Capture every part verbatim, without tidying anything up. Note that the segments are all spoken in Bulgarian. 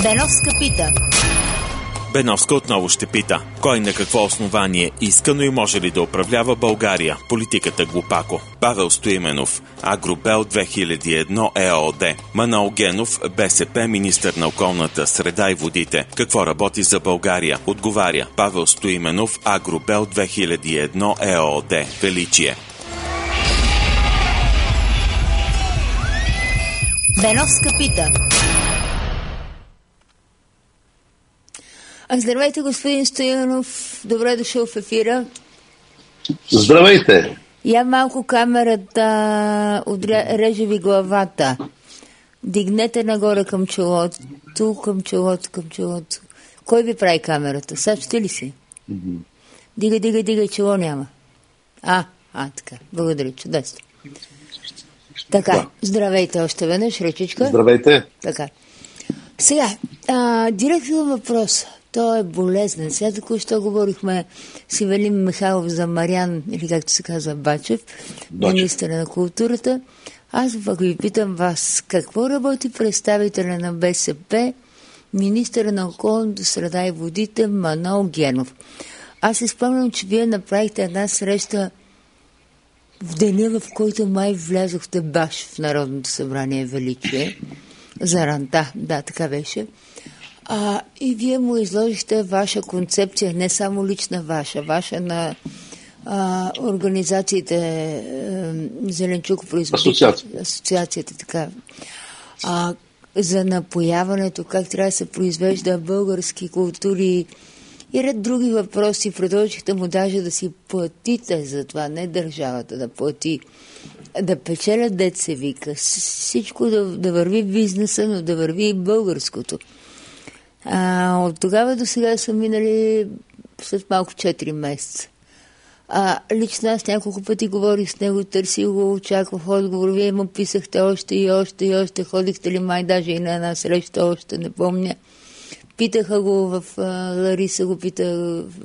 Беновска пита. Беновска отново ще пита. Кой на какво основание иска, но и може ли да управлява България? Политиката глупако. Павел Стоименов, Агробел две хиляди и едно ЕООД. Манол Генов, БСП, министър на околната среда и водите. Какво работи за България? Отговаря Павел Стоименов, Агробел две хиляди и едно ЕООД. Величие. Беновска пита. А, здравейте, господин Стоянов. Добре дошъл в ефира. Здравейте. Я малко камерата реже ви главата. Дигнете нагоре към челото, към челото, към челото. Кой ви прави камерата? Сачате ли си? Mm-hmm. Дига, дига, дига, чело няма. А, а, така. Благодаря, чудесно. Така, да. Здравейте още веднъж, речичка. Здравейте. Така. Сега, а, директно въпрос. Той е болезнен. Сега току-що говорихме с Ивелин Михайлов за Мариан, или както се казва, Бачев, министър на културата. Аз пък ви питам вас, какво работи представителя на БСП, министър на околната среда и водите Манол Генов? Аз си спомням, че вие направихте една среща в деня, в който май влязохте баш в Народното събрание Величие, за ранта, да, така беше. А, и вие му изложихте ваша концепция, не само лична ваша, ваша на а, организациите а, Зеленчукопроизводители, Асоциация. асоциацията, така, а, за напояването, как трябва да се произвежда български култури и ред други въпроси. Продължихте му даже да си платите за това, не държавата да плати, да печелят дет се вика. Всичко да, да върви бизнеса, но да върви и българското. А, от тогава до сега са минали след малко четири месеца. А, лично аз няколко пъти говорих с него, търсих го, очаквах отговор. Вие му писахте още и още и още. Ходихте ли май даже и на една среща, още не помня. Питаха го в а, Лариса, го питах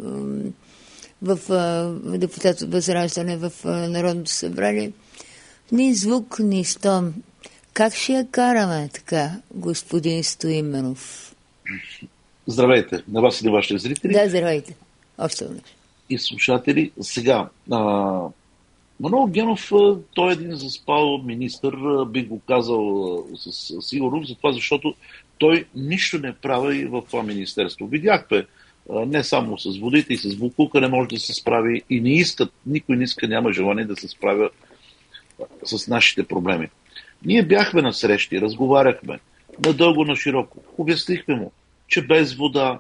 в, в а, депутат от Възраждане в а, Народното събрание. Ни звук, ни стон. Как ще я караме така, господин Стоименов? Здравейте на вас и на вашите зрители. Да, здравейте. Още веднъж. И слушатели. Сега, а, Манол Генов, той е един заспал министър, бих го казал със сигурност, за това, защото той нищо не прави в това министерство. Видяхте, не само с водите и с боклука не може да се справи и не искат, никой не иска, няма желание да се справя с нашите проблеми. Ние бяхме на срещи, разговаряхме надълго, на широко. Обяснихме му, че без вода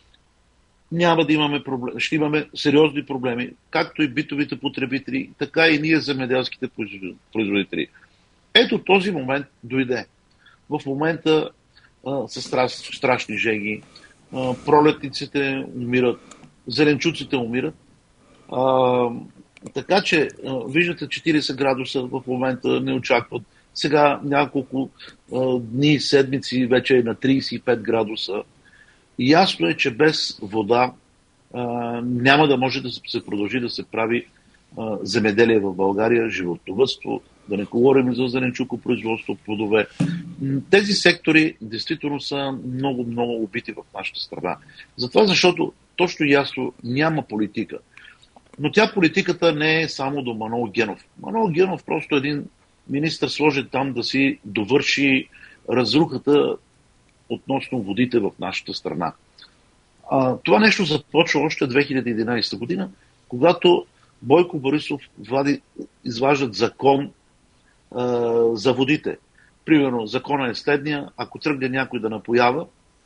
няма да имаме проблеми, ще имаме сериозни проблеми, както и битовите потребители, така и ние земеделските производители. Ето този момент дойде. В момента а, са страш, страшни жеги, а, пролетниците умират, зеленчуците умират. А, така че, а, виждате, четирийсет градуса в момента не очакват. Сега няколко а, дни, седмици вече е на трийсет и пет градуса. И ясно е, че без вода а, няма да може да се продължи да се прави а, земеделие в България, животновъдство, да не говорим за зеленчукопроизводство, плодове. Тези сектори действително са много, много убити в нашата страна. Затова, защото точно ясно няма политика. Но тя политиката не е само до Манол Генов. Манол Генов просто е един министър сложен там да си довърши разрухата относно водите в нашата страна. А, това нещо започва още две хиляди и единадесета година, когато Бойко Борисов влади, изваждат закон а, за водите. Примерно, законът е следния: ако тръгне някой да напоява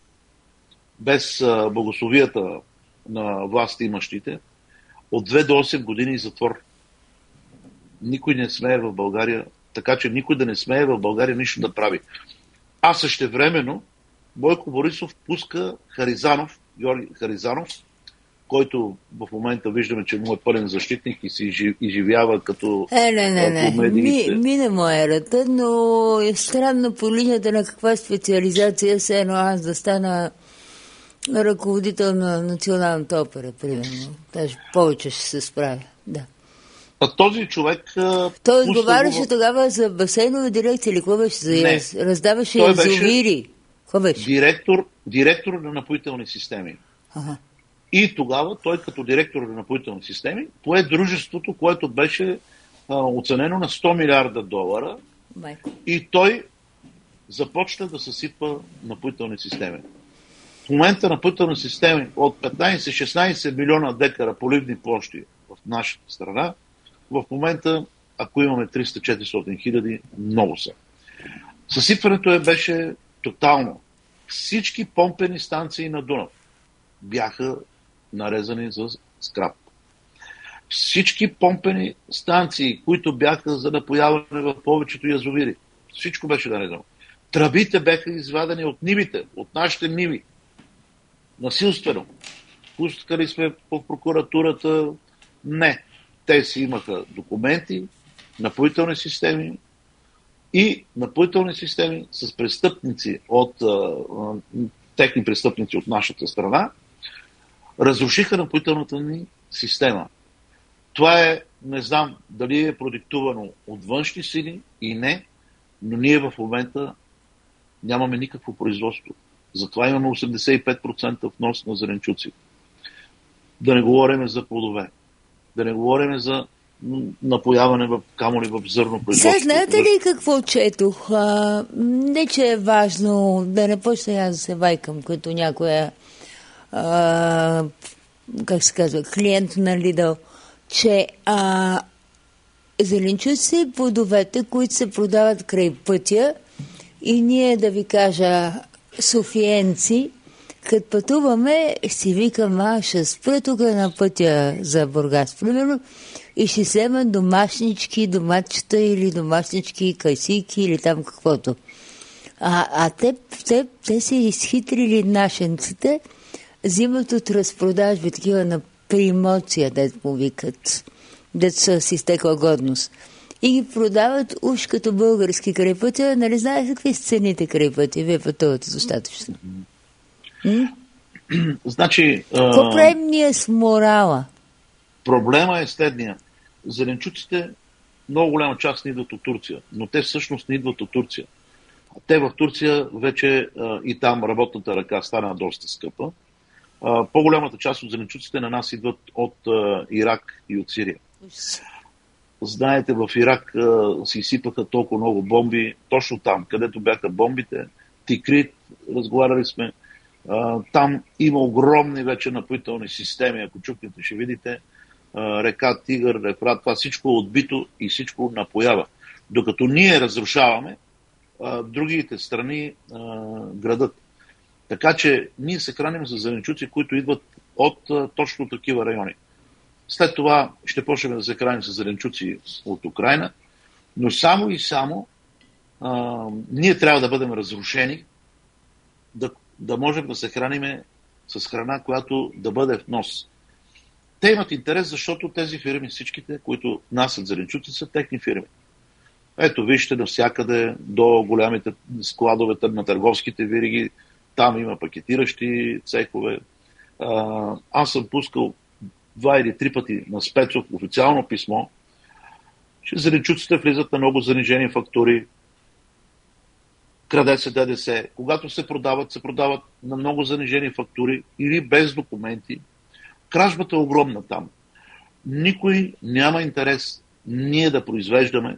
без а, благословията на власти имащите, от две до осем години затвор. Никой не смее в България, така че никой да не смее в България нищо да прави. А същевременно Бойко Борисов пуска Харизанов, Георги Харизанов, който в момента виждаме, че му е пълен защитник и се изживява като е, не, не, не. Ми, мине му ерата, но е странно по линията на каква специализация се едно аз да стана ръководител на Националната опера, примерно. Даже повече ще се справя, да. А този човек... Той отговаряше го... тогава за басейнова дирекция или какво беше за яз? Раздаваше язовири. Какво беше? Директор, директор на напоителни системи. Ага. И тогава той като директор на напоителни системи пое дружеството, което беше а, оценено на сто милиарда долара. Майко. И той започна да съсипа напоителни системи. В момента напоителни системи от петнайсет-шестнайсет милиона декара поливни площи в нашата страна, в момента, ако имаме триста-четиристотин хиляди, много са. Съсипването е беше тотално. Всички помпени станции на Дунав бяха нарезани за скрап. Всички помпени станции, които бяха за напояване в повечето язовири, всичко беше нарезано. Тръбите бяха извадени от нивите, от нашите ниви. Насилствено. Пускали сме по прокуратурата. Не. Те си имаха документи, напоителни системи и напоителни системи с престъпници от а, техни престъпници от нашата страна, разрушиха напоителната ни система. Това е, не знам дали е продиктувано от външни сили и не, но ние в момента нямаме никакво производство. Затова имаме осемдесет и пет процента внос на зеленчуци. Да не говорим за плодове. Да не говорим за напояване в камъни в зърно производство. Сега знаете ли какво четох? А, не, че е важно да не почна аз да се вайкам като някоя а, как се казва, клиент на Lidl, че а, зеленчуци и плодовете, които се продават край пътя, и ние, да ви кажа, софиенци, като пътуваме, си викам, а ще спра тук на пътя за Бургас, примерно, и ще взема домашнички, доматчета или домашнички, кайсийки или там каквото. А, а те, те, те се изхитрили нашенците, взимат от разпродажби, такива на примоция, дето му викат, дето са с изтекла годност. И ги продават уж като български край пътя. Нали знаете какви са цените край пътя? Вие пътувате достатъчно. М? Значи... Какво правим ние с морала? Проблема е следния. Зеленчуците много голяма част не идват от Турция, но те всъщност не идват от Турция. Те в Турция вече а, и там работната ръка стана доста скъпа. А, по-голямата част от зеленчуците на нас идват от а, Ирак и от Сирия. Знаете, в Ирак а, се изсипаха толкова много бомби, точно там, където бяха бомбите. Тикрит, разговаряли сме. А, там има огромни вече напоителни системи, ако чукнете, ще видите. А, река Тигър, Ефрат, това всичко е отбито и всичко напоява. Докато ние разрушаваме, а, другите страни а, градат. Така че ние се храним за зеленчуци, които идват от а, точно такива райони. След това ще почнем да се храним с зеленчуци от Украйна, но само и само а, ние трябва да бъдем разрушени, да, да можем да се храниме с храна, която да бъде в нос. Те имат интерес, защото тези фирми, всичките, които насят зеленчуци, са техни фирми. Ето, вижте, навсякъде до голямите складове на търговските вириги, там има пакетиращи цехове. А, аз съм пускал два или три пъти на Спецов официално писмо, че зеленчуците влизат на много занижени фактури, краде се ДДС. Когато се продават, се продават на много занижени фактури или без документи. Кражбата е огромна там. Никой няма интерес ние да произвеждаме,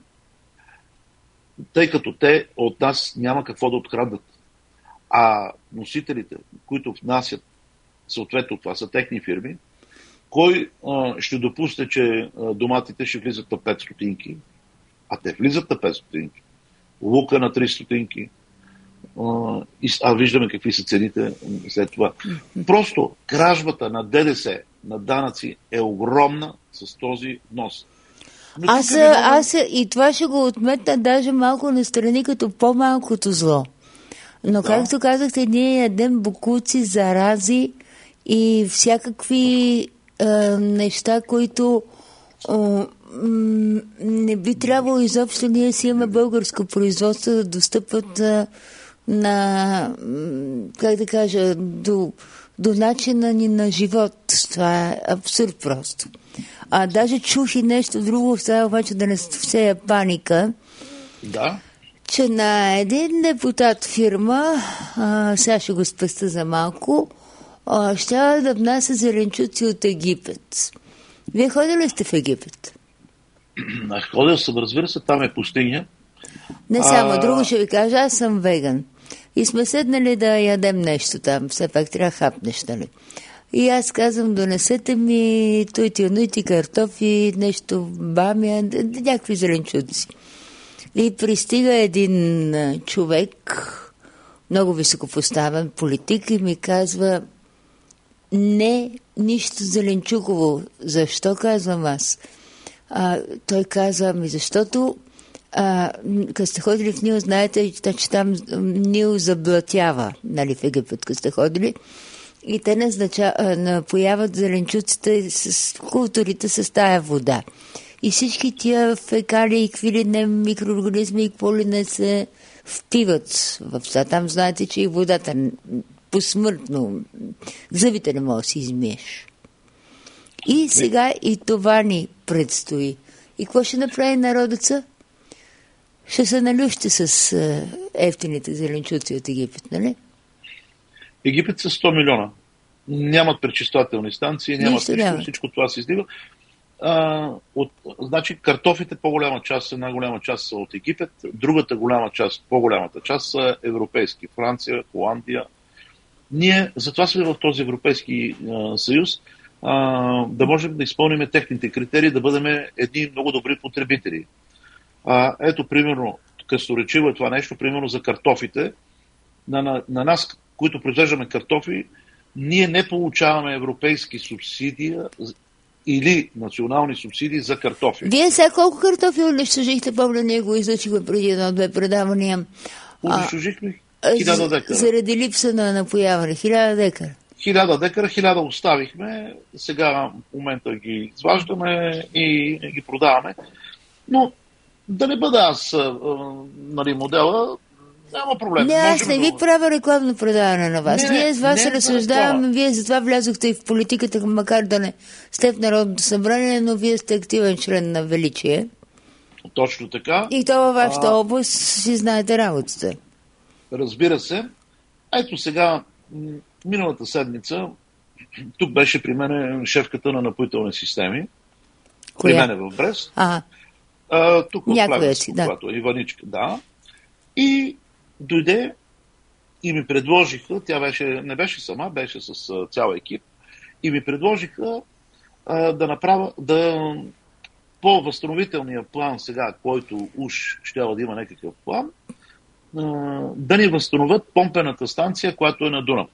тъй като те от нас няма какво да откраднат. А носителите, които внасят, съответно това са техни фирми, кой а, ще допусне, че а, доматите ще влизат на пет стотинки, а те влизат на пет стотинки. Лука на три стотинки. А, и, а виждаме какви са цените след това. Просто кражбата на ДДС, на данъци е огромна с този внос. Но аз, много... аз и това ще го отметна даже малко настрани като по-малкото зло. Но да. Както казахте, ние ядем бокуци, зарази и всякакви е, неща, които е, м- не би трябвало изобщо ние си имаме българско производство да достъпват е, на, как да кажа, до, до начина ни на живот. Това е абсурд просто. А даже чух и нещо друго, сега обаче да не всея паника, да. че на един депутат фирма, а, сега ще го спеста за малко, а, ще да внася зеленчуци от Египет. Вие ходили сте в Египет? Ходил съм, разбира се, там е пустиня. Не само, а... друго ще ви кажа, аз съм веган. И сме седнали да ядем нещо там, все пак трябва да хапнеш, нали? И аз казвам, донесете ми той тилнути, картофи, нещо бамя, някакви зеленчуци. И пристига един човек, много високопоставен политик, и ми казва, не, нищо зеленчуково. Защо, казвам аз? А, той каза, ми защото а, като сте ходили в Нил, знаете, че там Нил заблатява, нали, в Египет, като сте ходили, и те назнача, напояват зеленчуците с културите с тая вода. И всички тия фекали и какви не микроорганизми и какво ли не се впиват в това. Там знаете, че и водата посмъртно, зъбите не може да си измиеш. И сега и това ни предстои. И какво ще направи народеца? Ще се налющи с ефтините зеленчуци от Египет, нали? Египет са сто милиона. Нямат пречиствателни станции, нямат нищо, всичко това се излива. А, от, значи картофите по-голяма част, една голяма част са от Египет, другата голяма част, по-голямата част са европейски. Франция, Холандия. Ние затова сме в този Европейски а, съюз, а, да можем да изпълним техните критерии, да бъдем едни много добри потребители. А, ето, примерно, късторечиво е това нещо, примерно за картофите. На, на, на нас, които произвеждаме картофи, ние не получаваме европейски субсидии или национални субсидии за картофи. Вие сега колко картофи унищожихте? Помня, ние го изучихме преди едно-две предавания. Унищожихме хиляда декара. Заради липса на напояване. Хиляда декара. Хиляда декара, хиляда оставихме. Сега в момента ги изваждаме и ги продаваме. Но да не бъда аз нали, модела, няма проблем. Не, аз не ви да... правя рекламно предаване на вас. Не, ние с вас се разсъждаваме, вие затова влязохте и в политиката, макар да не сте в Народното събрание, но вие сте активен член на Величие. Точно така. И то във вашата а... област си знаете работата. Разбира се. Ето сега, миналата седмица, тук беше при мен шефката на напоителни системи. Коя? При мен в Брест. Ага. А, тук в Плевенско, да. Когато Иваничка, да. И дойде и ми предложиха, тя беше, не беше сама, беше с а, цял екип, и ми предложиха а, да направя, да по възстановителния план сега, който уж ще да има някакъв план, а, да ни възстановят помпената станция, която е на Дунав.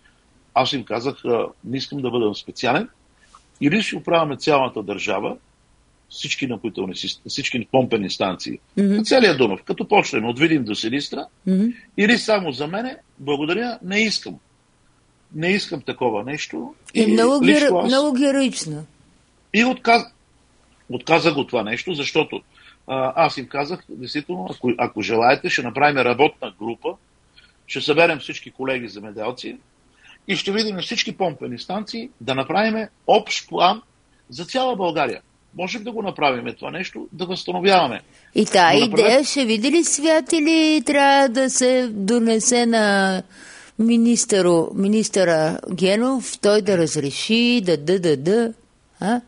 Аз им казах, а, не искам да бъда специален, или ще оправяме цялата държава, всички напоителни, всички помпени станции. Mm-hmm. Целият Дунав, като почнем от Видин до Силистра, mm-hmm. или само за мене, благодаря, не искам. Не искам такова нещо. И, и много, гер... аз... много героично. И отказ... отказах го това нещо, защото а, аз им казах, действително, ако, ако желаете, ще направим работна група, ще съберем всички колеги земеделци и ще видим всички помпени станции, да направим общ план за цяла България. Можем да го направим това нещо, да възстановяваме. И тая идея ще види ли свят или трябва да се донесе на министъро, министъра Генов, той да разреши, да да да да? А?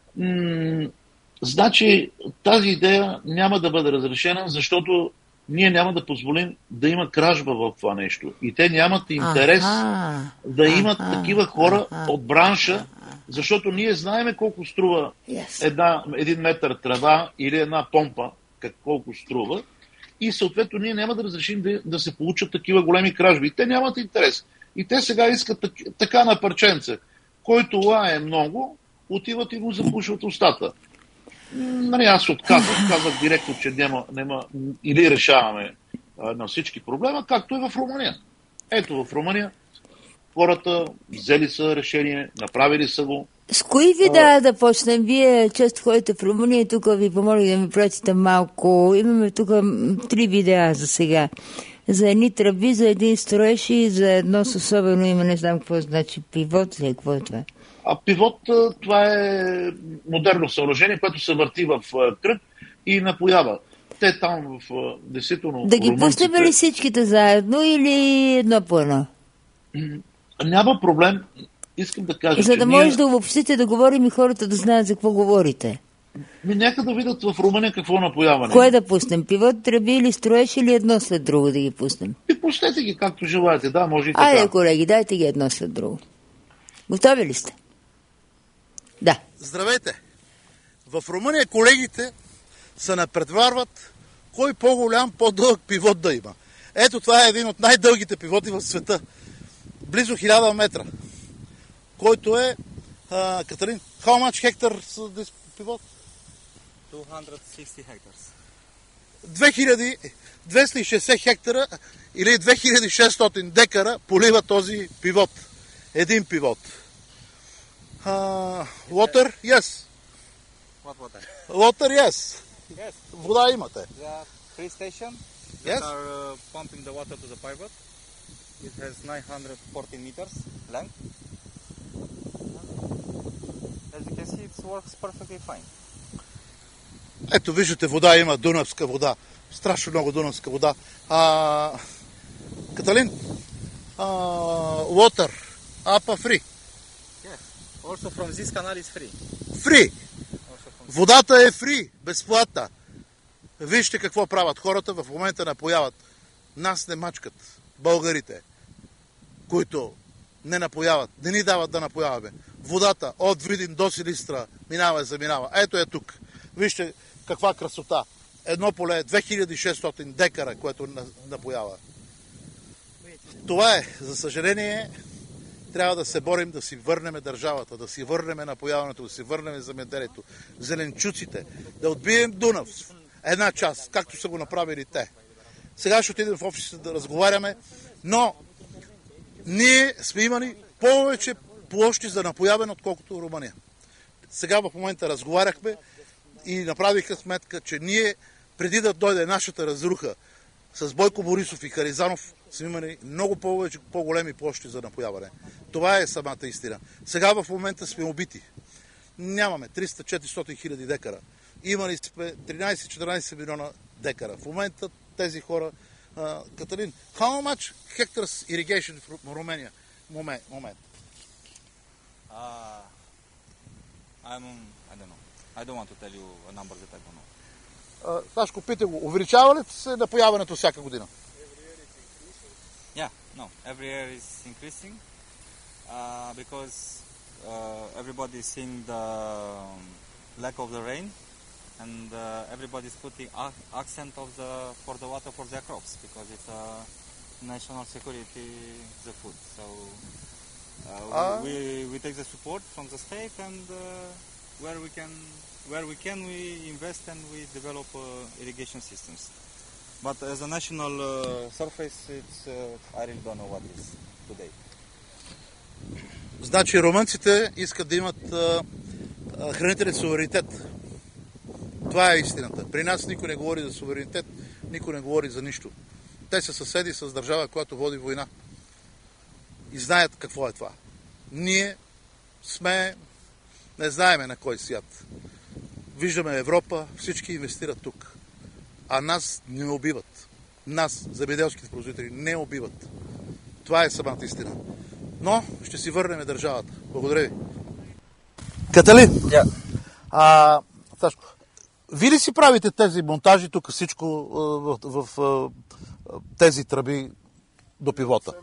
М- значи тази идея няма да бъде разрешена, защото ние няма да позволим да има кражба в това нещо. И те нямат интерес а-ха, да имат а-ха, такива хора а-ха, от бранша, защото ние знаеме колко струва yes. една, един метър трава или една помпа, как, колко струва, и съответно ние няма да разрешим да, да се получат такива големи кражби. И те нямат интерес. И те сега искат так, така на парченце, който лае много, отиват и го запушват устата. Нали, аз отказах, казах директно, че няма, няма или решаваме а, на всички проблема, както и в Румъния. Ето в Румъния хората взели са решение, направили са го. С кои видеа да почнем? Вие често ходите в Румъния, тук ви помолих да ми пратите малко. Имаме тук три видеа за сега. За едни тръби, за един строеж и за едно с особено име, не знам какво значи, пивот ли, какво е това? А пивот, това е модерно съоръжение, което се върти в кръг и напоява. те там в действително... Да ги румънците... пуснем ли всичките заедно или едно по едно? Няма проблем. Искам да кажа, За да че можеш ние... да обобщите, да говорим и хората да знаят за какво говорите. Ми нека да видят в Румъния какво напояване. Кое да пуснем? Пивот, тръби или строеж или едно след друго да ги пуснем? И пуснете ги както желаете, да, може и така. Айде, колеги, дайте ги едно след друго. Готови ли сте? Да. Здравейте! В Румъния колегите се напредварват кой по-голям, по-дълъг пивот да има. Ето това е един от най-дългите пивоти в света. Близо хиляда метра. Който е... А, Катерин, how much hectares this пивот? двеста и шестдесет hectares. две хиляди двеста и шестдесет хектара или две хиляди и шестстотин декара полива този пивот. Един пивот. Uh, water? Yes. What water? Water, yes. Yes. Вода имате. There are three stations that Yes. are uh, pumping the water to the pivot. It has nine hundred forty meters length. As you can see, it works perfectly fine. Ето виждате, вода има, дунавска вода. Страшно много дунавска вода. А, Каталин, а, water, апа free. Yes. Also from this canal is free. Free. Водата е free, безплатна. Вижте какво правят хората, в момента напояват. Нас не мачкат, българите, които не напояват, не ни дават да напояваме. Водата от Видин до Силистра минава и заминава. Ето е тук. Вижте каква красота. Едно поле, две хиляди и шестстотин декара, което напоява. Това е, за съжаление, трябва да се борим да си върнем държавата, да си върнем напояването, да си върнем земеделието, зеленчуците, да отбием Дунав. Една част, както са го направили те. Сега ще отидем в офиса да разговаряме, но ние сме имали повече площи за напояване, отколкото Румъния. Сега в момента разговаряхме и направиха сметка, че ние, преди да дойде нашата разруха с Бойко Борисов и Харизанов, сме имали много повече, по-големи площи за напояване. Това е самата истина. Сега в момента сме убити. Нямаме триста до четиристотин хиляди декара. Имали сме тринайсет до четиринайсет милиона декара. В момента тези хора... Uh, Каталин, how much hectares irrigation в Румъния? Момент, момент. Uh, I'm, I don't know. I don't want to tell you a number that I don't know. Uh, Сашко, питай го, увеличава ли се напояването всяка година? Yeah, no. Every year is increasing uh, because uh, everybody is seeing the lack of the rain. And uh, everybody is putting accent of the for the water for their crops because it's a national security the food. So uh, uh, we, we take the support from the state and uh, where we can where we can we invest and we develop uh, irrigation systems. But as a national uh, surface, it's uh, I really don't know what is today. Значи румънците искат да имат uh, хранителен суверенитет. Това е истината. При нас никой не говори за суверенитет, никой не говори за нищо. Те са съседи с държава, която води война. И знаят какво е това. Ние сме... не знаеме на кой свят. Виждаме Европа, всички инвестират тук. А нас не убиват. Нас, земеделските производители, не убиват. Това е самата истина. Но ще си върнем държавата. Благодаря ви. Каталин! Yeah. А, Сашко, вие ли си правите тези монтажи тук всичко в, в, в тези тръби до пивота?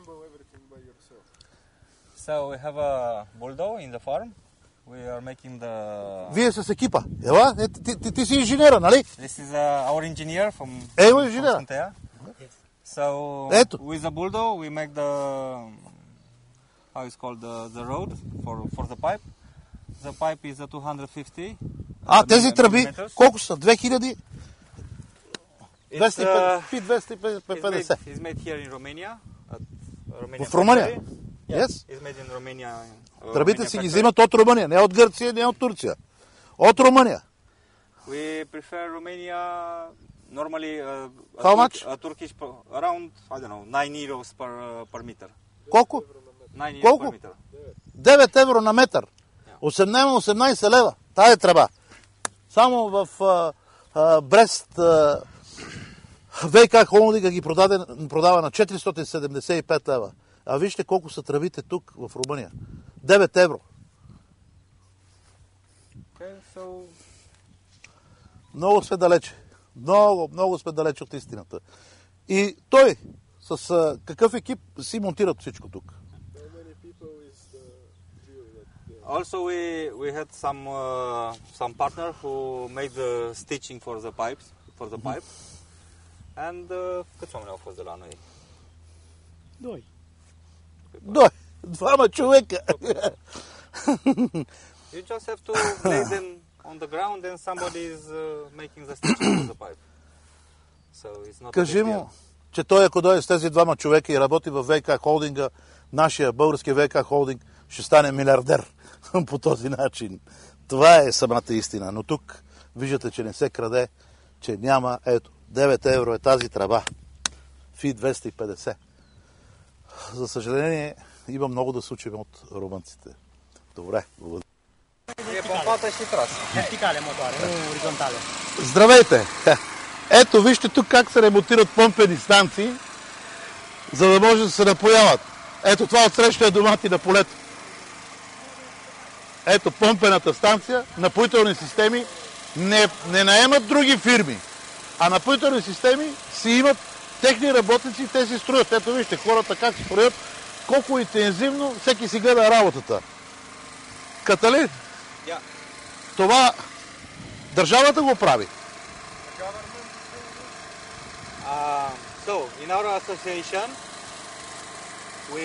So we have a bulldozer in the farm. We are making the... Вие с екипа. Ела, е, ти, ти, ти си инженера, нали? This is uh, our engineer from... Ево инженера. Yes. So Ето. with the bulldozer we make the... how is called the, the road for, for the pipe. The pipe is a two hundred fifty. А, тези тръби, колко са? две хиляди? двеста и петдесет. It's made here in Romania. В Румъния? Yes. Yes. It's made in Romania. Тръбите си ги взимат от Румъния, не от Гърция, не от Турция. От Румъния. We prefer Romania normally uh, a, How much? a Turkish around I don't know nine euros per uh, per meter. Колко? nine euros Колко? per meter. девет евро на метър. осемнайсет лева. Тая е тръба. Само в а, а, Брест, а, ВК Холдинга ги продаде, продава на четиристотин седемдесет и пет лева. А вижте колко са тръбите тук в Румъния. девет евро. Okay, so... Много сме далече. Много, много сме далече от истината. И той, с а, какъв екип си монтират всичко тук? Also, we we had some uh, some partner who made the stitching for the pipes for the pipe, and uh, câți oameni au fost de la noi? Doi. Doi, двама човека. You just have to lay them on the ground, and somebody is uh, making the stitching for the pipe. So it's not. Кажи му, че той ако дойде с тези двама човека и работи в ВК Холдинга, нашия български ВК Холдинг ще стане милиардер по този начин. Това е самата истина. Но тук виждате, че не се краде, че няма. Ето, девет евро е тази тръба. Фи двеста и петдесет. За съжаление, има много да се учим от румънците. Добре, благодаря. E pompată și tras. Verticale motoare, nu orizontale. Здравейте! Ето, вижте тук как се ремонтират помпени станции, за да може да се напояват. Ето това отсреща е домати на полето. Ето помпената станция, напоителни системи не, не наемат други фирми, а напоителни системи си имат техни работници и те си строят. Ето вижте хората как си строят, колко интензивно всеки си гледа работата. Каталин, Yeah. това държавата го прави. Uh, so, in our association, we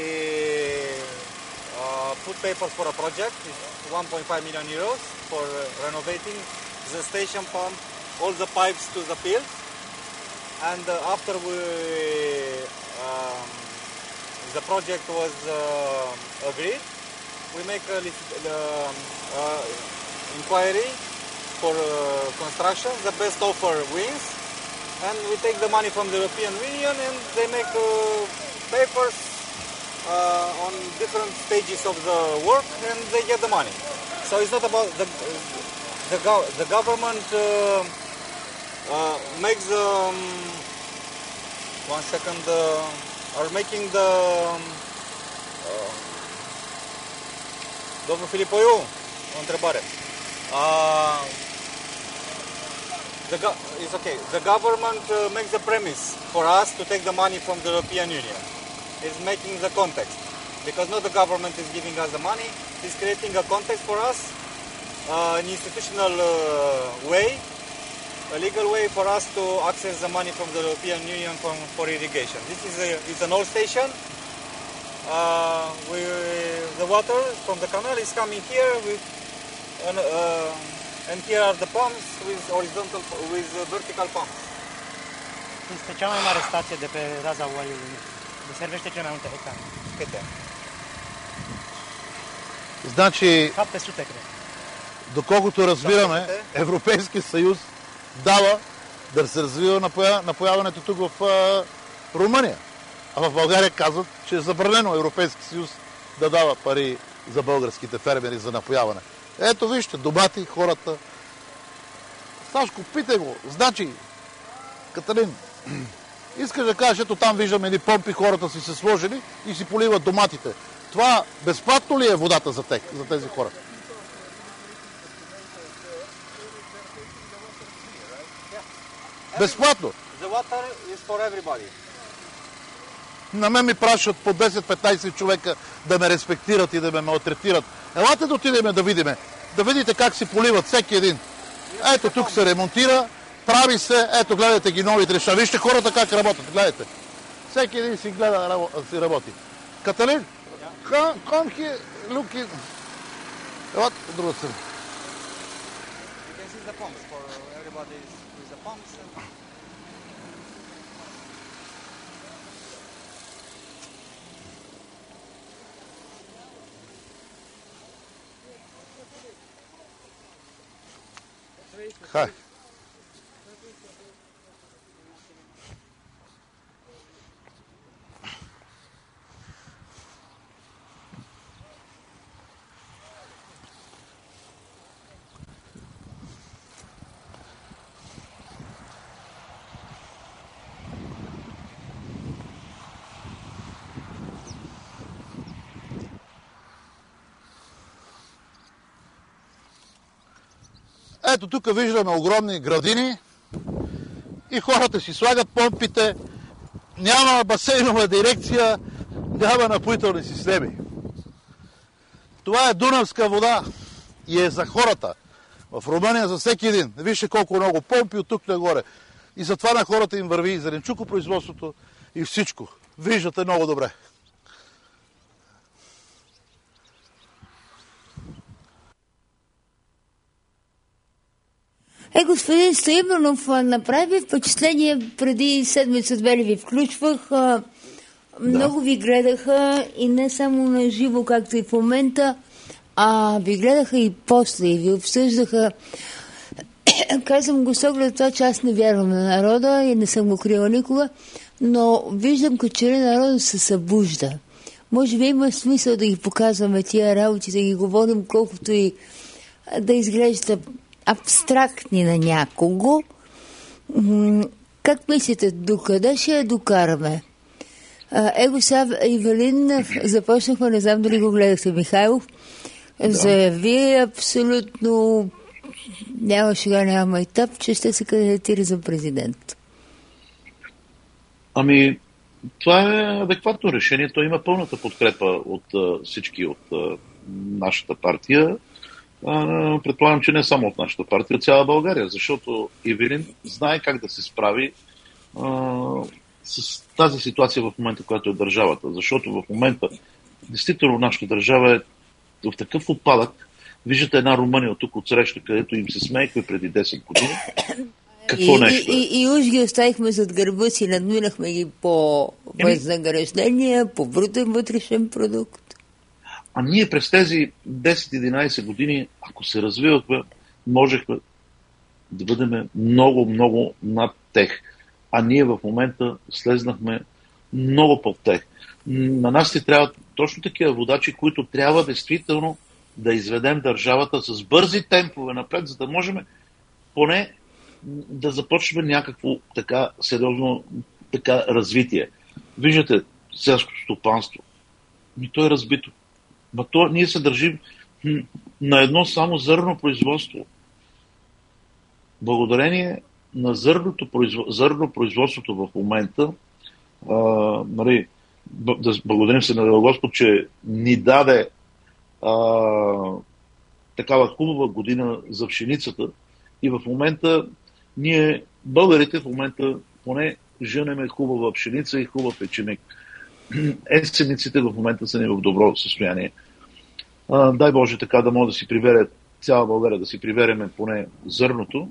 uh, put papers for a project, it's one point five million euros for uh, renovating the station pump, all the pipes to the field, and uh, after we, um, the project was uh, agreed, we make a um, uh, inquiry for uh, construction, the best offer wins, and we take the money from the European Union and they make uh, papers uh, on different stages of the work and they get the money. So it's not about the the, gov the government uh, uh, makes the um, one second uh, are making the um, uh, Domnul Filipoiu, o întrebare. Uh, The go it's okay. The government uh, makes the premise for us to take the money from the European Union. It's making the context. Because not the government is giving us the money, it's creating a context for us, uh, an institutional uh, way, a legal way for us to access the money from the European Union for, for irrigation. This is a, it's an old station. Uh, we, the water from the canal is coming here with an, uh, and here are the pumps with horizontal, with vertical pumps. Este cea mai mare stație de pe raza Ualiului. Deservește cele mai multe hectare. Câte? Значи, șapte sute, cred. доколкото разбираме, Европейския съюз дава да се развива напоя... напояването тук в а, Румъния. А в България казват, че е забранено Европейски съюз да дава пари за българските фермери за напояване. Ето вижте, домати, хората. Сашко, питай го. Значи, Каталин, искаш да кажеш, ето там виждаме едни помпи, хората си се сложили и си поливат доматите. Това безплатно ли е водата за, тек, за тези хора? Безплатно? The water is for everybody. На мен ми пращат по десет-петнайсет човека да ме респектират и да ме малтретират. Елате да отидем да видиме. Да видите как си поливат всеки един. Ето тук се ремонтира, прави се, ето гледайте ги новите неща. Вижте хората как работят, гледайте. Всеки един си гледа, си работи. Каталин, come here, look in. Елате от друга страна. You can see the pumps for everybody with the pumps. And... Хай. Ето тук виждаме огромни градини и хората си слагат помпите. Няма басейнова дирекция, няма напоителни системи. Това е дунавска вода и е за хората. В Румъния за всеки един. Вижте колко много помпи от тук нагоре. И затова на хората им върви и зеленчукопроизводството и всичко. Виждате много добре. Е, господин Стоименов, направи впечатление, преди седмица-две ли ви включвах, много да. Ви гледаха и не само на живо, както и в момента, а ви гледаха и после, и ви обсъждаха. Казвам го с оглед това, че аз не вярвам на народа и не съм го крила никога, но виждам, че народът се събужда. Може би има смисъл да ги показваме тия работи, да ги говорим, колкото и да изглежда абстрактни на някого. Как мислите, докъде ще я докараме? Его сега Ивелин, започнахме, не знам дали го гледахте, Михайлов, да. Заяви абсолютно няма шега, няма майтап, че ще се кандидатира за президент. Ами, това е адекватно решение. Той има пълната подкрепа от uh, всички от uh, нашата партия. Uh, предполагам, че не само от нашата партия, от цяла България, защото Ивелин знае как да се справи uh, с тази ситуация в момента, която е държавата. Защото в момента, действително, нашата държава е в такъв упадък. Виждате една Румъния от тук отсреща, където им се смеехме преди десет години. Какво и, нещо е? И, и, и уж ги оставихме зад гърба си, надминахме ги по възнаграждения, по брутен вътрешен продукт. А ние през тези десет-единайсет години, ако се развивахме, можехме да бъдем много, много над тех. А ние в момента слезнахме много под тех. На нас ти трябва точно такива водачи, които трябва действително да изведем държавата с бързи темпове напред, за да можем поне да започнем някакво така сериозно така развитие. Виждате селското стопанство. И то е разбито. Ма то ние се държим на едно само зърно производство. Благодарение на зърното производство, зърно производството в момента, а, нали, да благодарим се на Господ, че ни даде а, такава хубава година за пшеницата и в момента ние, българите, в момента поне женеме хубава пшеница и хубав ечемик. Есениците в момента са не в добро състояние. А, дай Боже така да може да си прибере цяла България, да си прибереме поне зърното.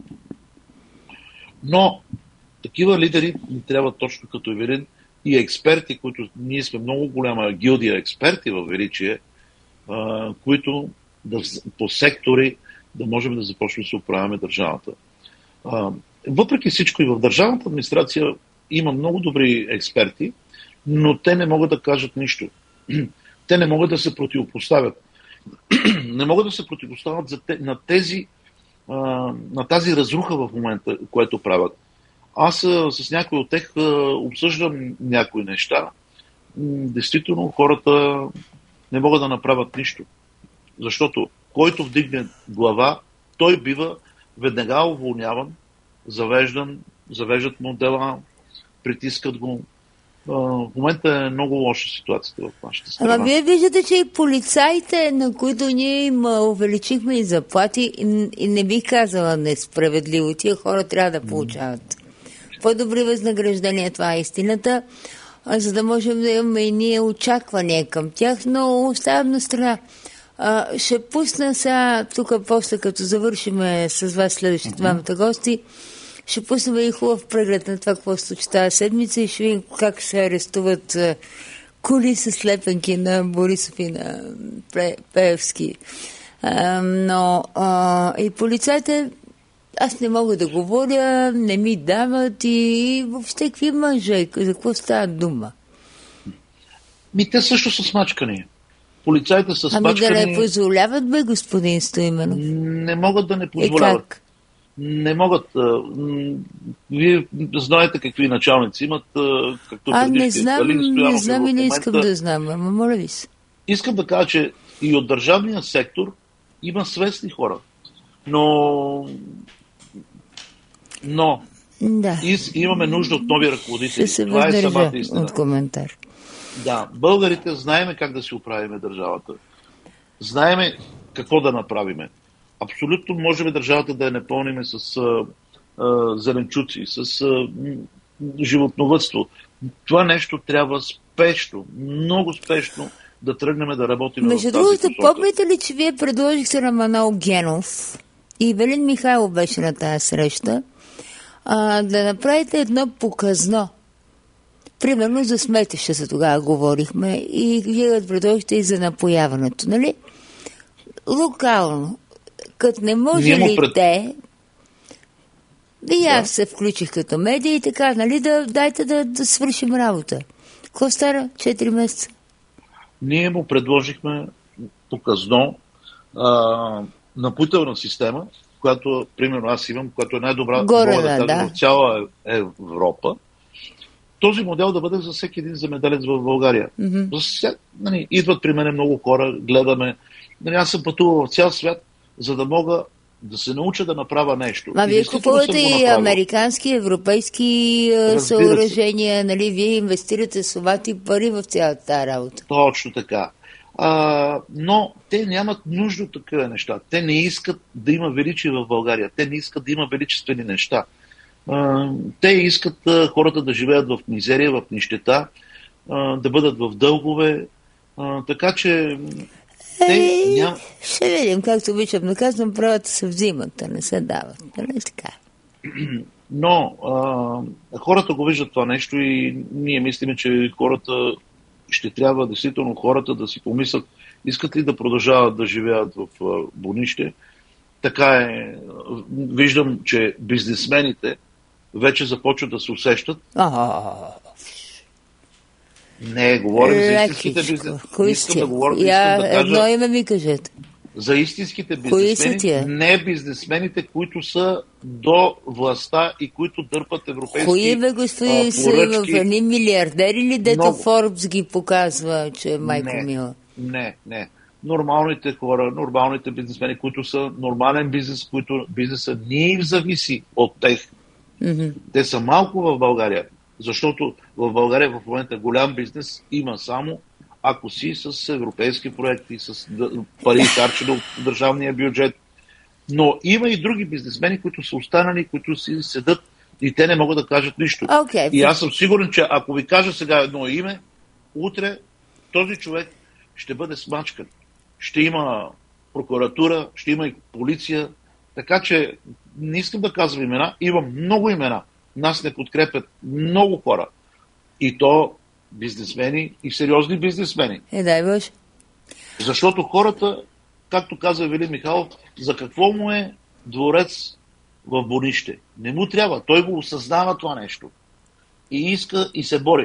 Но такива лидери ни трябва точно като Ивелин и експерти, които ние сме много голяма гилдия експерти в Величие, а, които да, по сектори да можем да започнем да се управяме държавата. А, въпреки всичко и в държавната администрация има много добри експерти, но те не могат да кажат нищо. Те не могат да се противопоставят. Не могат да се противопоставят за те, на, тези, а, на тази разруха в момента, което правят. Аз а, с някои от тях а, обсъждам някои неща. М, действително хората не могат да направят нищо. Защото който вдигне глава, той бива веднага уволняван, завеждан, завеждат му дела, притискат го. В момента е много лоша ситуацията в нашата страна. Ама вие виждате, че и полицаите, на които ние им увеличихме и заплати, и не бих казала несправедливо. Тия хора трябва да получават по-добри възнаграждения. Това е истината, за да можем да имаме и ние очаквания към тях, но оставям на страна. А, ще пусна сега, тук после като завършиме с вас следващите двамата uh-huh. гости, ще пуснем и хубав преглед на това, какво се случи тази седмица и ще видим как се арестуват а, кули с слепенки на Борисов и на Пеевски. А, но а, и полицайите, аз не мога да говоря, не ми дават и въобще какви мъже, за какво става дума? Ми те също са смачкани. Полицайите са смачкани. Ами да не позволяват, бе, господин Стоименов? Не могат да не позволяват. Е, как? Не могат. Вие знаете какви началници имат, както а, не знам, не знам и не момента... искам да знам, ама моля ви се. Искам да кажа, че и от държавния сектор има свестни хора. Но, но Да. и, имаме нужда от нови ръководители. Ще се Това е самата въздържа истина. от коментар. Да, българите знаеме как да си оправиме държавата. Знаеме какво да направиме. Абсолютно можем държавата да я напълниме с а, а, зеленчуци, с а, животновъдство. Това нещо трябва спешно, много спешно да тръгнем да работим. Между другото, помните ли, че вие предложихте на Манол Генов и Ивелин Михайлов беше на тази среща, а, да направите едно показно. Примерно за сметища тогава говорихме и вие да предложихте и за напояването, нали? Локално. Като не може ли пред... те, и аз да. се включих като медия и така, нали, да дайте да, да свършим работа. Какво стара? Четири месеца. Ние му предложихме показно а, напоителна система, която, примерно, аз имам, която е най-добра Горе, да кажа, да. в цяла Европа. Този модел да бъде за всеки един земеделец в България. Mm-hmm. За вся... нали, идват при мен много хора, гледаме. Нали, аз съм пътувал в цял свят, за да мога да се науча да направя нещо. Ма вие купувате и американски, европейски Разбира съоръжения, се. Нали, вие инвестирате совати пари в цялата тази работа. Точно така. А, но те нямат нужда от такива неща. Те не искат да има величие в България. Те не искат да има величествени неща. А, те искат а, хората да живеят в мизерия, в нищета, а, да бъдат в дългове. А, така че те е, ням... ще видим, както обичам да казвам, правата се взимат, а не се дават. Нали така? Но а, хората го виждат това нещо и ние мислим, че хората ще трябва действително хората да си помислят, искат ли да продължават да живеят в а, Бонище. Така е. Виждам, че бизнесмените вече започват да се усещат. Не, говорим за истинските бизнесмени. Кои сте? Да говоря, Я, да кажа, едно име ми кажете. За истинските бизнесмени, не бизнесмените, които са до властта и които дърпат европейски Кои бе, господин Саивов, едни милиардери ли, дето много. Форбс ги показва, че е майко не, мила? Не, не. Нормалните хора, нормалните бизнесмени, които са нормален бизнес, които бизнеса не им зависи от тях. Mm-hmm. Те са малко в България. Защото в България в момента голям бизнес има само ако си с европейски проекти, с пари харчени от държавния бюджет. Но има и други бизнесмени, които са останали, които си седат и те не могат да кажат нищо. Okay. И аз съм сигурен, че ако ви кажа сега едно име, утре този човек ще бъде смачкан. Ще има прокуратура, ще има и полиция. Така че не искам да казвам имена, имам много имена. Нас не подкрепят много хора. И то бизнесмени и сериозни бизнесмени. Е, дай Боже. Защото хората, както каза Ивелин Михайлов, за какво му е дворец в Бонище? Не му трябва. Той го осъзнава това нещо. И иска и се бори.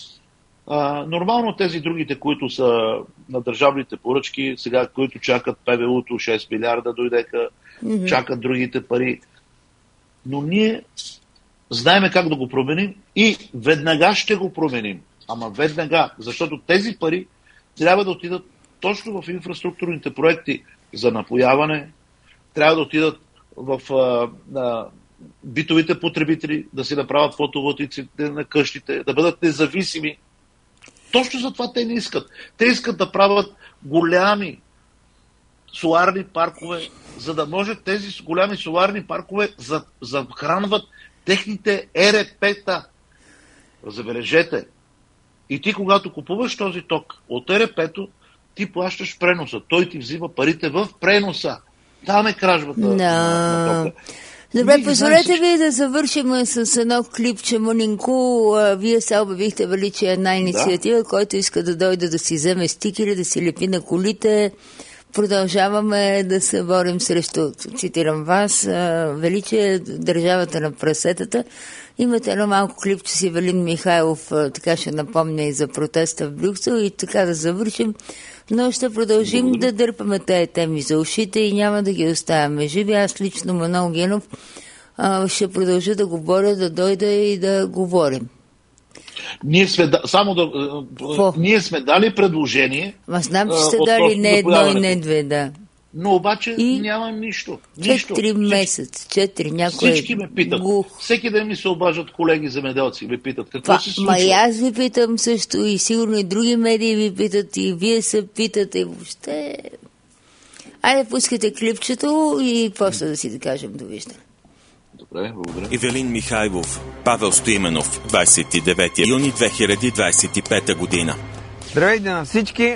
А, нормално тези другите, които са на държавните поръчки, сега, които чакат ПВУ-то, шест милиарда дойдеха, mm-hmm. чакат другите пари. Но ние знаеме как да го променим и веднага ще го променим. Ама веднага, защото тези пари трябва да отидат точно в инфраструктурните проекти за напояване, трябва да отидат в а, а, битовите потребители, да си направят фотоволтаиците на къщите, да бъдат независими. Точно за това те не искат. Те искат да правят голями соларни паркове, за да може тези голями соларни паркове за, захранват техните Е Р П-та. Забележете. И ти, когато купуваш този ток от Е Р П-то, ти плащаш преноса. Той ти взима парите в преноса. Там е кражбата no. на, на тока. Добре, позволете ви да завършим с едно клипче мънинко. Вие се обявихте, вали, че е една инициатива, да. Който иска да дойде да си вземе стикери, да си лепи на колите. Продължаваме да се борим срещу, цитирам вас, величие държавата на прасетата. Имате едно малко клипче с Ивелин Михайлов, така ще напомня и за протеста в Брюксел и така да завършим. Но ще продължим Благодаря. Да дърпаме тези теми за ушите и няма да ги оставяме живи. Аз лично, Манол Генов, ще продължа да го боря, да дойда и да говорим. Ние сме, само да, ние сме дали предложение. Ма знам, че сте дали не едно и не две, да. Но обаче и нямам нищо. нищо. Четири месеца, четири, някой Всички ме питат. Глух. Всеки ден ми се обаждат колеги земеделци, ме питат какво Това, се случва. ма и аз ви питам също, и сигурно и други медии ви питат, и вие се питате въобще. Айде, пускайте клипчето и после да си да кажем довиждане. Добре, благодаря. Ивелин Михайлов, Павел Стоименов, двадесет и девети юни две хиляди двадесет и пета година. Здравейте на всички!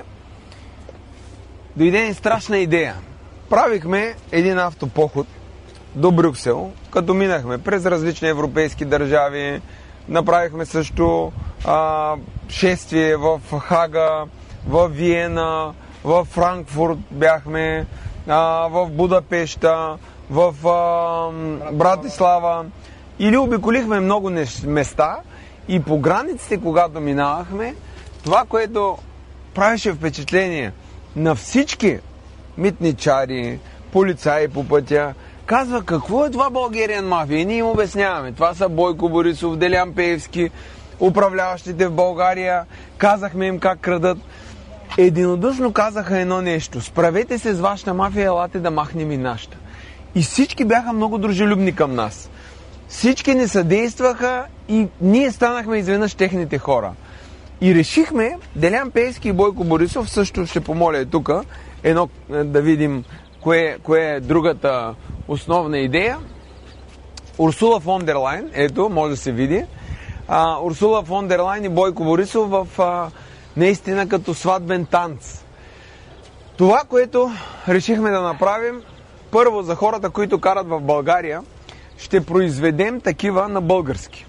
Дойде ни страшна идея. Правихме един автопоход до Брюксел, като минахме през различни европейски държави. Направихме също а, шествие в Хага, в Виена, в Франкфурт бяхме, а, в Будапеща, в а, Братислава. Или обиколихме много места и по границите, когато минавахме, това, което правеше впечатление на всички митничари, полицаи по пътя, казва какво е това Bulgarian Mafia и ние им обясняваме. Това са Бойко Борисов, Делян Пеевски, управляващите в България. Казахме им как крадат. Единодушно казаха едно нещо. Справете се с вашата мафия, елате да махнем и нашата. И всички бяха много дружелюбни към нас. Всички ни съдействаха и ние станахме изведнъж техните хора. И решихме, Делян Пеевски и Бойко Борисов, също ще помоля тук, едно да видим кое, кое е другата основна идея. Урсула фон дер Лайен, ето, може да се види. А, Урсула фон дер Лайен и Бойко Борисов в а, наистина като сватбен танц. Това, което решихме да направим, първо за хората, които карат в България, ще произведем такива на български.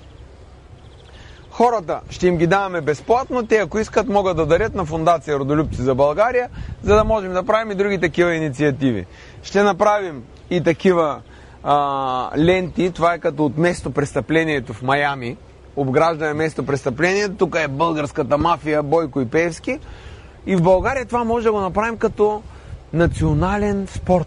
Хората ще им ги даваме безплатно, те ако искат могат да дарят на фондация Родолюбци за България, за да можем да правим и други такива инициативи. Ще направим и такива а, ленти, това е като от местопрестъплението в Майами, обграждаме местопрестъплението, тук е българската мафия, Бойко и Пеевски, и в България това може да го направим като национален спорт.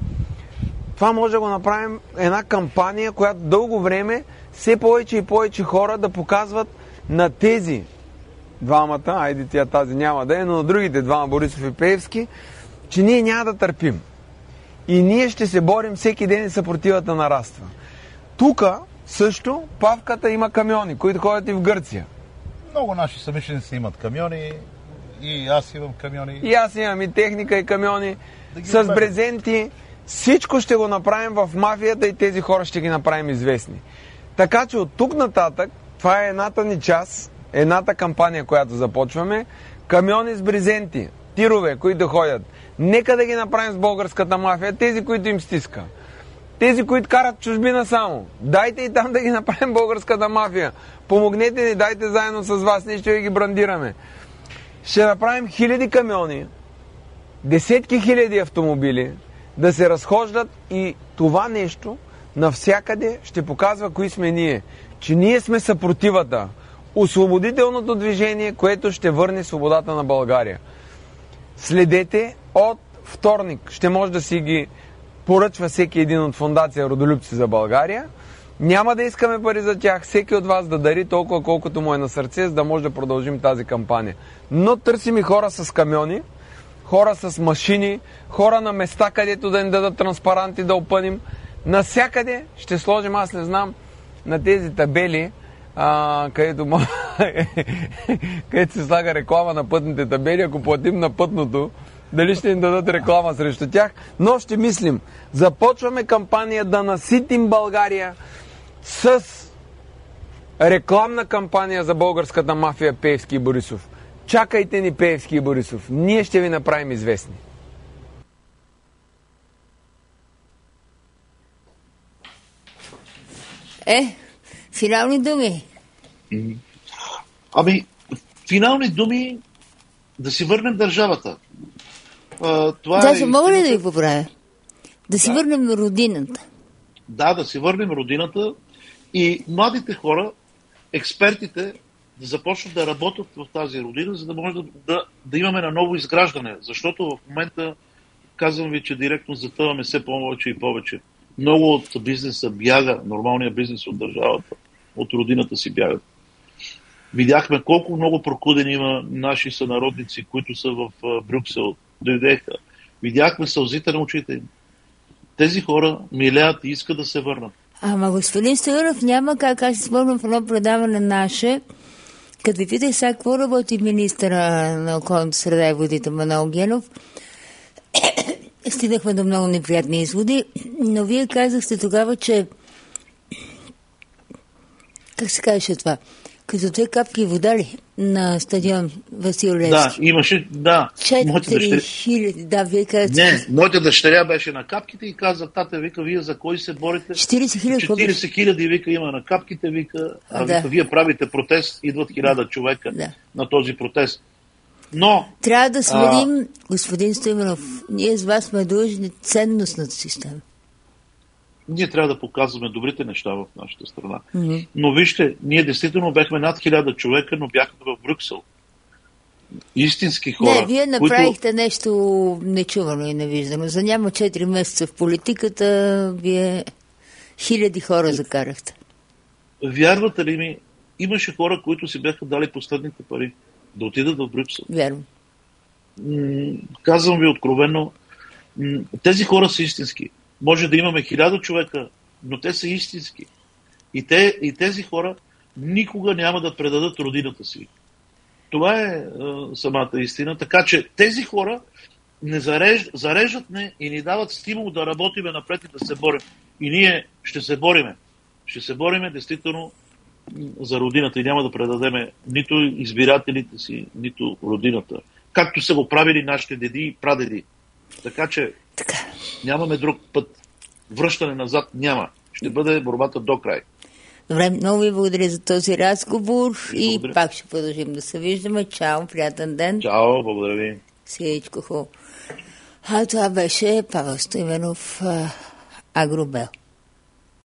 Това може да го направим една кампания, която дълго време все повече и повече хора да показват на тези двамата, айде тя тази няма да е, но на другите двама, Борисов и Пеевски, че ние няма да търпим. И ние ще се борим всеки ден и съпротивата нараства. Тук също Павката има камиони, които ходят и в Гърция. Много наши съмишленици имат камиони, и аз имам камиони. И аз имам и техника, и камиони, да с оберем. Брезенти. Всичко ще го направим в мафията и тези хора ще ги направим известни. Така че от тук нататък, това е едната ни част, едната кампания, която започваме. Камиони с брезенти, тирове, които ходят. Нека да ги направим с българската мафия, тези, които им стиска. Тези, които карат чужбина само. Дайте и там да ги направим българската мафия. Помогнете ни, дайте заедно с вас, ние ще ги брандираме. Ще направим хиляди камиони, десетки хиляди автомобили, да се разхождат и това нещо навсякъде ще показва кои сме ние. Че ние сме съпротивата, освободителното движение, което ще върне свободата на България. Следете от вторник. Ще може да си ги поръчва всеки един от фондация Родолюбци за България. Няма да искаме пари за тях. Всеки от вас да дари толкова, колкото му е на сърце, за да може да продължим тази кампания. Но търсим и хора с камиони, хора с машини, хора на места, където да им дадат транспаранти да опъним. Насякъде ще сложим, аз не знам, на тези табели, а, където, където се слага реклама на пътните табели, ако платим на пътното, дали ще им дадат реклама срещу тях, но ще мислим. Започваме кампания да наситим България с рекламна кампания за българската мафия Пеевски и Борисов. Чакайте ни, Пеевски и Борисов. Ние ще ви направим известни. Е, финални думи. Ами, финални думи да си върнем държавата. А, това Даже е мога ли истината. да ви поправя? Да си Да. върнем родината. Да, да си върнем родината и младите хора, експертите, да започнат да работят в тази родина, за да може да, да, да имаме на ново изграждане. Защото в момента, казвам ви, че директно затъваме все повече и повече. Много от бизнеса бяга, нормалния бизнес от държавата, от родината си бягат. Видяхме колко много прокудени има наши сънародници, които са в Брюксел. Дойдеха, Видяхме сълзите на очите им. Тези хора милеят и искат да се върнат. Ама господин Стоянов, няма как. Аз си спомням в едно предаване наше, като ви питах сега какво работи министъра на околната среда и водите Манол Генов, стигнахме до много неприятни изводи, но вие казахте тогава, че как се казваше това? Като две капки вода ли на стадион Васил Левски? Да, имаше, да. четири хиляди, да, вие казахте. Не, моята дъщеря беше на капките и каза, тата, вика, вие за кой се борите? четирийсет хиляди. четирийсет хиляди, вика, има на капките, вика, а, а да. вика, вие правите протест, идват хиляда човека да. на този протест. Но... Трябва да сверим, а... господин Стоименов, ние с вас сме длъжни ценностната система. Ние трябва да показваме добрите неща в нашата страна. Mm-hmm. Но вижте, ние действително бяхме над хиляда човека, но бяхме в Брюксел. Истински хора. Не, вие направихте които... нещо нечувано и невиждано. За няма четири месеца в политиката, вие хиляди хора закарахте. Вярвате ли ми, имаше хора, които си бяха дали последните пари да отидат в Брюксел. Вярвам. М- казвам ви откровено, м- тези хора са истински. Може да имаме хиляда човека, но те са истински. И, те, и тези хора никога няма да предадат родината си. Това е, е самата истина. Така че тези хора не зарежд, зареждат не и ни дават стимул да работиме напред и да се борим. И ние ще се бориме. Ще се бориме действително за родината и няма да предадеме нито избирателите си, нито родината. Както са го правили нашите деди и прадеди. Така че така. Нямаме друг път. Връщане назад няма. Ще бъде борбата до край. Добре, много ви благодаря за този разговор и, и пак ще продължим да се виждаме. Чао, приятен ден. Чао, благодаря ви. Всичко хубаво. А това беше Павел Стоименов, Агробел.